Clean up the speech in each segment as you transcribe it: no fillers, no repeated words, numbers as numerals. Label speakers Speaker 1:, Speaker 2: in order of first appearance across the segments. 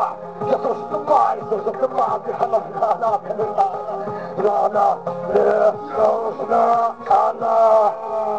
Speaker 1: Я засыпаю, засыпаю, рано, мне нужна она.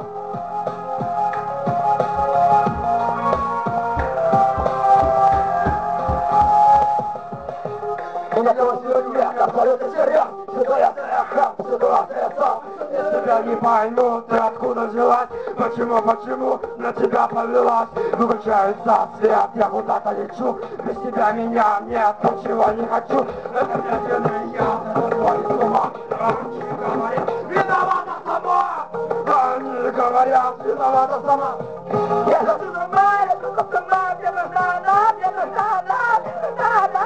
Speaker 1: Меня сегодня абсолютно серьез, ситуация храм, ситуация сам. Я тебя не пойму, ты откуда взялась? Почему на тебя повелась? Выключается свет, я куда-то лечу. Без тебя меня нет, ничего не хочу. Это медленный я, твой с ума. Виновата сама! Они говорят, виновата сама. Я хочу сама, я хочу сама, мне нужна она, мне нужна она, мне нужна она.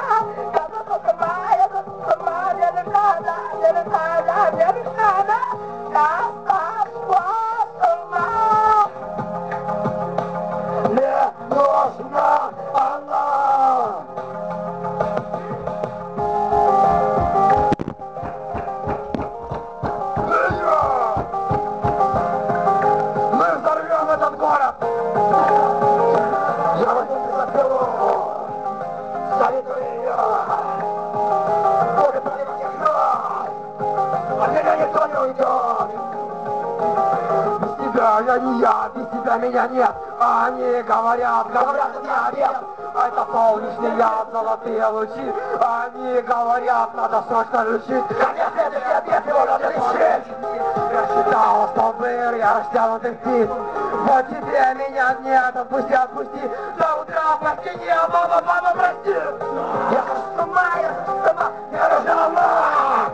Speaker 1: Я не я, без тебя меня нет. Они говорят, что я нет. Это солнечный яд, золотые лучи. Они говорят, надо срочно лечить. Конечно, это не ответ, его надо лечить. Я считал, что был я растянутых птиц. Вот тебе меня нет, отпусти, отпусти. До утра почти не, мама, прости. Я сама, я нужна она.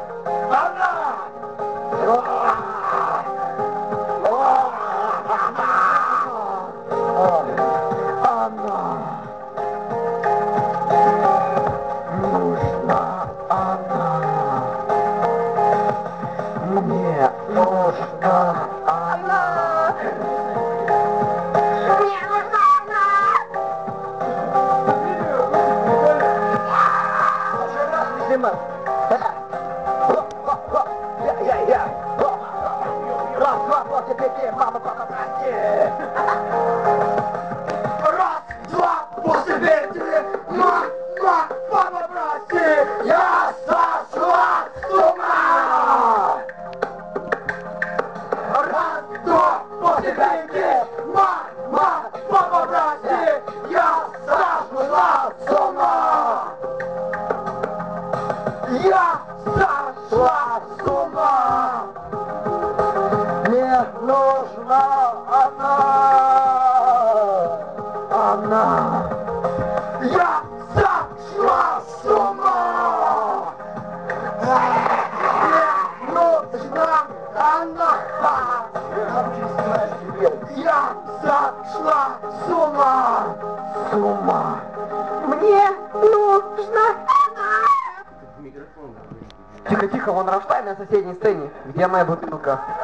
Speaker 1: Мама, папа, прости! Раз, два, после пяти! Мама, папа, прости! Я сошла с ума! Раз, два, после пяти! Мама, папа, прости! Я сошла с ума! Я сошла с ума! Мне нужна она. Я сошла с ума. Мне нужна она. Я сошла с ума. С ума. Мне нужна она. Тихо, вон Рамштайн на соседней сцене. Где моя бутылка?